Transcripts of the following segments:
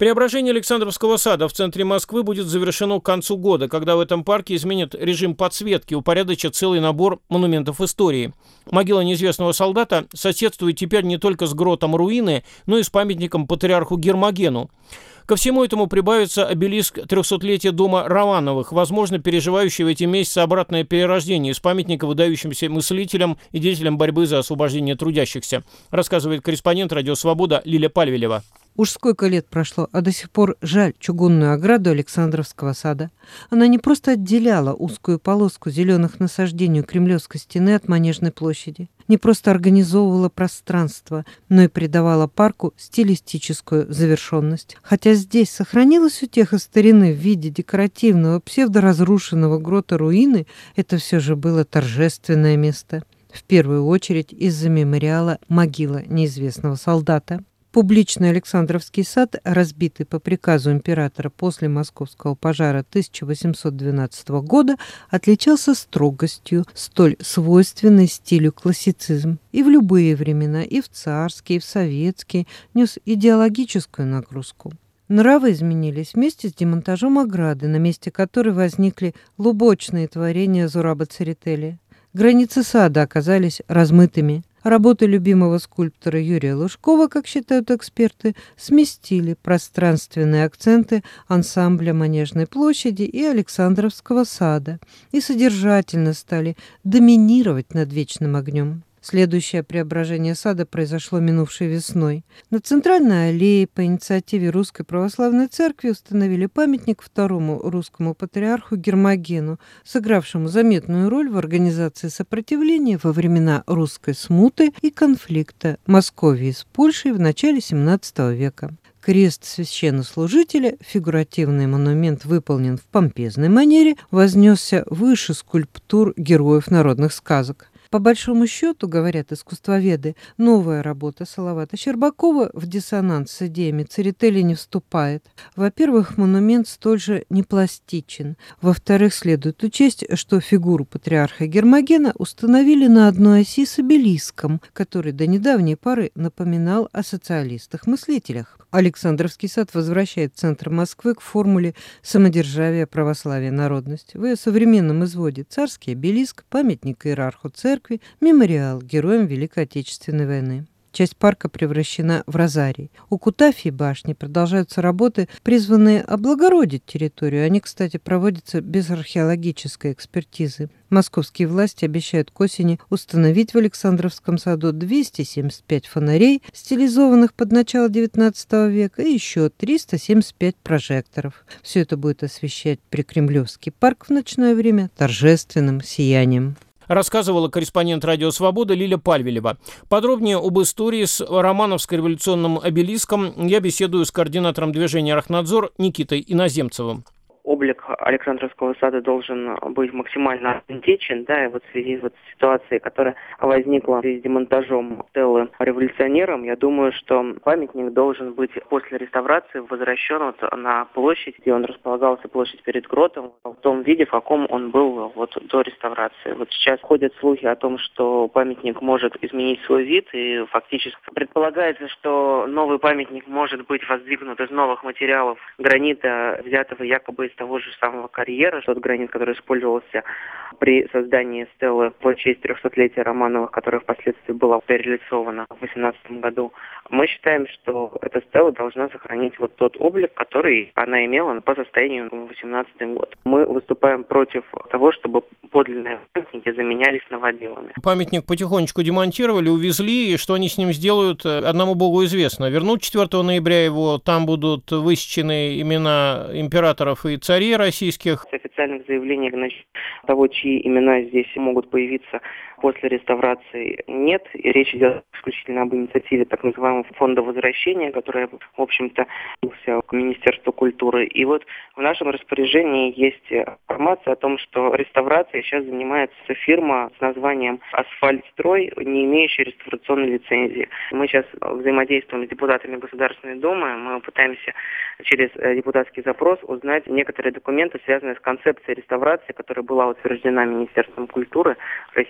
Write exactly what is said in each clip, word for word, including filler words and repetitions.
Преображение Александровского сада в центре Москвы будет завершено к концу года, когда в этом парке изменят режим подсветки, упорядочат целый набор монументов истории. Могила неизвестного солдата соседствует теперь не только с гротом руины, но и с памятником патриарху Гермогену. Ко всему этому прибавится обелиск трехсотлетия дома Романовых, возможно, переживающий в эти месяцы обратное перерождение из памятника выдающимся мыслителям и деятелям борьбы за освобождение трудящихся, рассказывает корреспондент «Радио Свобода» Лиля Пальвелева. Уж сколько лет прошло, а до сих пор жаль чугунную ограду Александровского сада. Она не просто отделяла узкую полоску зеленых насаждений у Кремлевской стены от Манежной площади, не просто организовывала пространство, но и придавала парку стилистическую завершенность. Хотя здесь сохранилась утеха старины в виде декоративного псевдоразрушенного грота руины, это все же было торжественное место. В первую очередь из-за мемориала «Могила неизвестного солдата». Публичный Александровский сад, разбитый по приказу императора после московского пожара тысяча восемьсот двенадцатого года, отличался строгостью, столь свойственной стилю классицизм. И в любые времена, и в царские, и в советские, нес идеологическую нагрузку. Нравы изменились вместе с демонтажом ограды, на месте которой возникли лубочные творения Зураба Церетели. Границы сада оказались размытыми. Работы любимого скульптора Юрия Лужкова, как считают эксперты, сместили пространственные акценты ансамбля Манежной площади и Александровского сада и содержательно стали доминировать над вечным огнем. Следующее преображение сада произошло минувшей весной. На центральной аллее по инициативе Русской Православной Церкви установили памятник второму русскому патриарху Гермогену, сыгравшему заметную роль в организации сопротивления во времена русской смуты и конфликта Московии с Польшей в начале семнадцатого века. Крест священнослужителя, фигуративный монумент, выполнен в помпезной манере, вознесся выше скульптур героев народных сказок. По большому счету, говорят искусствоведы, новая работа Салавата Щербакова в диссонанс с идеями Церетели не вступает. Во-первых, монумент столь же непластичен. Во-вторых, следует учесть, что фигуру патриарха Гермогена установили на одной оси с обелиском, который до недавней поры напоминал о социалистах-мыслителях. Александровский сад возвращает центр Москвы к формуле самодержавия, православия, народность. В ее современном изводе царский обелиск, памятник иерарху церкви, мемориал героям Великой Отечественной войны. Часть парка превращена в розарий. У Кутафьей башни продолжаются работы, призванные облагородить территорию. Они, кстати, проводятся без археологической экспертизы. Московские власти обещают к осени установить в Александровском саду двести семьдесят пять фонарей, стилизованных под начало девятнадцатого века, и еще триста семьдесят пять прожекторов. Все это будет освещать Прикремлевский парк в ночное время торжественным сиянием. Рассказывала корреспондент «Радио Свобода» Лиля Пальвелева. Подробнее об истории с Романовско-революционным обелиском я беседую с координатором движения «Архнадзор» Никитой Иноземцевым. Облик Александровского сада должен быть максимально аутентичен, да, и вот в связи вот с ситуацией, которая возникла в связи с демонтажом стелы революционерам, я думаю, что памятник должен быть после реставрации возвращен вот на площадь, где он располагался, площадь перед гротом, в том виде, в каком он был вот до реставрации. Вот сейчас ходят слухи о том, что памятник может изменить свой вид, и фактически предполагается, что новый памятник может быть воздвигнут из новых материалов гранита, взятого якобы из того же самого карьера, тот гранит, который использовался при создании стелы в честь трехсотлетия Романовых, которая впоследствии была перелицована в восемнадцатом году. Мы считаем, что эта стела должна сохранить вот тот облик, который она имела по состоянию на восемнадцатый год. Мы выступаем против того, чтобы подлинные памятники заменялись новоделами. Памятник потихонечку демонтировали, увезли, и что они с ним сделают, одному богу известно. Вернут четвёртого ноября его, там будут высечены имена императоров и царей российских. Официальных заявлений значит, того, чьи имена здесь могут появиться после реставрации, нет. И речь идет исключительно об инициативе так называемого фонда возвращения, которая, в общем-то, к Министерству культуры. И вот в нашем распоряжении есть информация о том, что реставрацией сейчас занимается фирма с названием «Асфальтстрой», не имеющая реставрационной лицензии. Мы сейчас взаимодействуем с депутатами Государственной Думы, мы пытаемся через депутатский запрос узнать некоторые документы, связанные с концепцией реставрации, которая была утверждена Министерством культуры Российской Федерации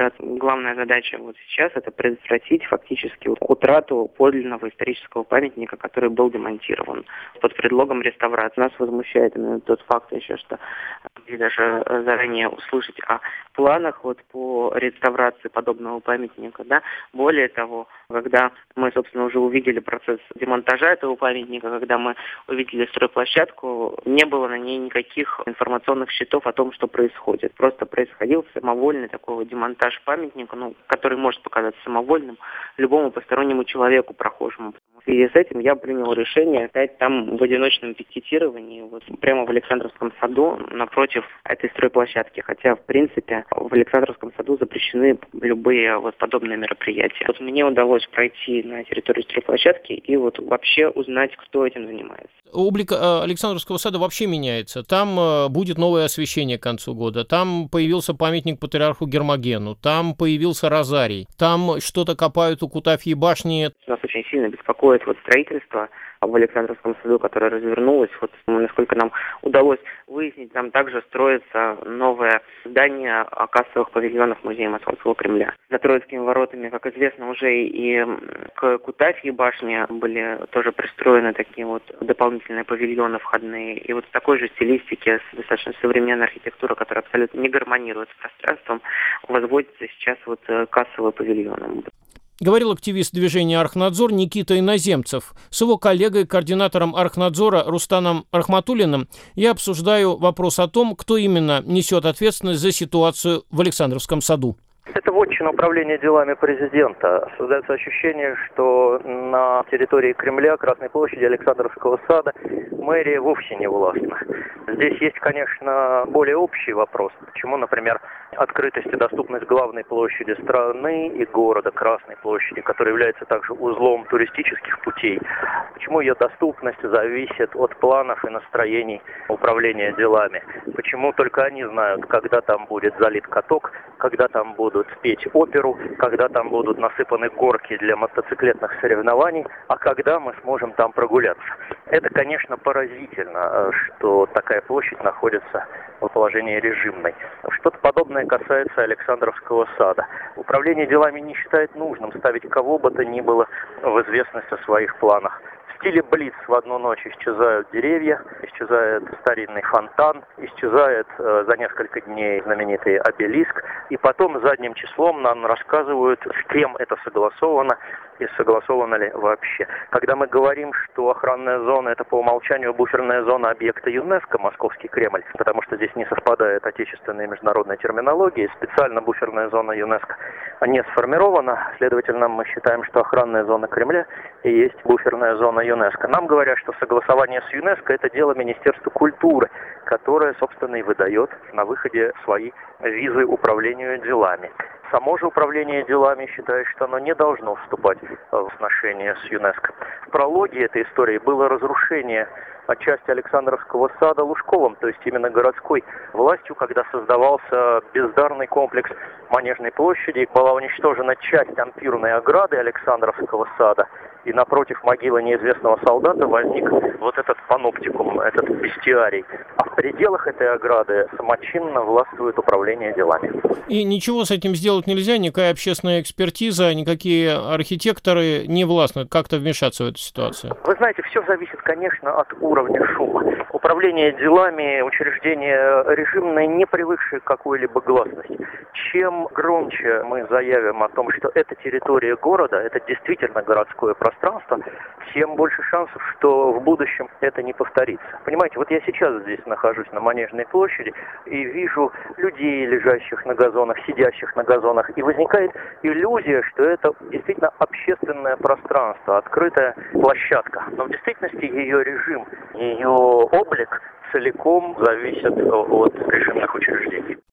операции. Главная задача вот сейчас – это предотвратить фактически утрату подлинного исторического памятника, который был демонтирован под предлогом реставрации. Нас возмущает именно тот факт еще, что могли даже заранее услышать о планах вот по реставрации подобного памятника. Да? Более того, когда мы, собственно, уже увидели процесс демонтажа этого памятника, когда мы увидели стройплощадку, не было на ней никаких информационных щитов о том, что происходит. Просто происходил самовольный такой вот демонтаж памятника, ну, который может показаться самовольным любому постороннему человеку, прохожему. В связи с этим я принял решение стать там в одиночном пикетировании, вот прямо в Александровском саду, напротив этой стройплощадки. Хотя, в принципе, в Александровском саду запрещены любые вот подобные мероприятия. Вот мне удалось пройти на территорию стройплощадки и вот вообще узнать, кто этим занимается. Облик Александровского сада вообще меняется. Там будет новое освещение к концу года. Там появился памятник патриарху Гермогену. Там появился розарий. Там что-то копают у Кутафьей башни. Нас очень сильно беспокоит вот строительство в Александровском саду, которое развернулось. Вот, насколько нам удалось выяснить, там также строится новое здание кассовых павильонов Музея Московского Кремля. За Троицкими воротами, как известно, уже и к Кутафьей башне были тоже пристроены такие вот дополнительные павильоны входные. И вот в такой же стилистике, с достаточно современной архитектурой, которая абсолютно не гармонирует с пространством, возводятся сейчас вот кассовые павильоны. Говорил активист движения «Архнадзор» Никита Иноземцев. С его коллегой, координатором Архнадзора Рустаном Рахматуллиным я обсуждаю вопрос о том, кто именно несет ответственность за ситуацию в Александровском саду. Это вотчина управления делами президента. Создается ощущение, что на территории Кремля, Красной площади, Александровского сада мэрия вовсе не властна. Здесь есть, конечно, более общий вопрос. Почему, например, открытость и доступность главной площади страны и города Красной площади, который является также узлом туристических путей, почему ее доступность зависит от планов и настроений управления делами? Почему только они знают, когда там будет залит каток, когда там будут петь оперу, когда там будут насыпаны горки для мотоциклетных соревнований, а когда мы сможем там прогуляться? Это, конечно, поразительно, что такая площадь находится в положении режимной. Что-то подобное касается Александровского сада. Управление делами не считает нужным ставить кого бы то ни было в известность о своих планах. В стиле блиц в одну ночь исчезают деревья, исчезает старинный фонтан, исчезает э, за несколько дней знаменитый обелиск, и потом задним числом нам рассказывают, с кем это согласовано и согласовано ли вообще. Когда мы говорим, что охранная зона – это по умолчанию буферная зона объекта ЮНЕСКО, Московский Кремль, потому что здесь не совпадает отечественная и международная терминология, специально буферная зона ЮНЕСКО не сформирована, следовательно, мы считаем, что охранная зона Кремля и есть буферная зона ЮНЕСКО. Нам говорят, что согласование с ЮНЕСКО – это дело Министерства культуры, которое, собственно, и выдает на выходе свои визы управлению делами. Само же управление делами считает, что оно не должно вступать в сношение с ЮНЕСКО. В прологе этой истории было разрушение части Александровского сада Лужковым, то есть именно городской властью, когда создавался бездарный комплекс Манежной площади, была уничтожена часть ампирной ограды Александровского сада, и напротив могилы неизвестного солдата возник вот этот паноптикум, этот бестиарий. А в пределах этой ограды самочинно властвует управление делами. И ничего с этим сделать нельзя, никакая общественная экспертиза, никакие архитекторы не властны как-то вмешаться в эту ситуацию? Вы знаете, все зависит, конечно, от уровня шума. Управление делами, учреждение режимное, не привыкшее к какой-либо гласности. Чем громче мы заявим о том, что это территория города, это действительно городское пространство, тем больше шансов, что в будущем это не повторится. Понимаете, вот я сейчас здесь нахожусь на Манежной площади и вижу людей, лежащих на газонах, сидящих на газонах, и возникает иллюзия, что это действительно общественное пространство, открытая площадка. Но в действительности ее режим, ее облик целиком зависит от режимных учреждений.